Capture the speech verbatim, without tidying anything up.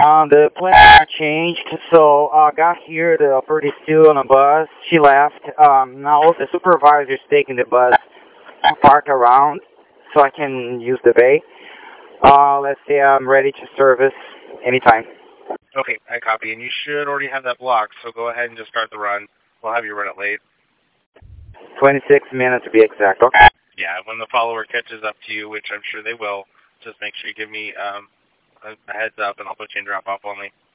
Um, the plan changed, so I uh, got here. The birdie's still on the bus. She left. Um, now the supervisor's taking the bus parked around, so I can use the bay. Uh, let's say I'm ready to service anytime. Okay, I copy, and you should already have that blocked, so go ahead and just start the run. We'll have you run it late. twenty-six minutes to be exact, okay? Yeah, when the follower catches up to you, which I'm sure they will, just make sure you give me um, a, a heads up, and I'll put you in drop-off only.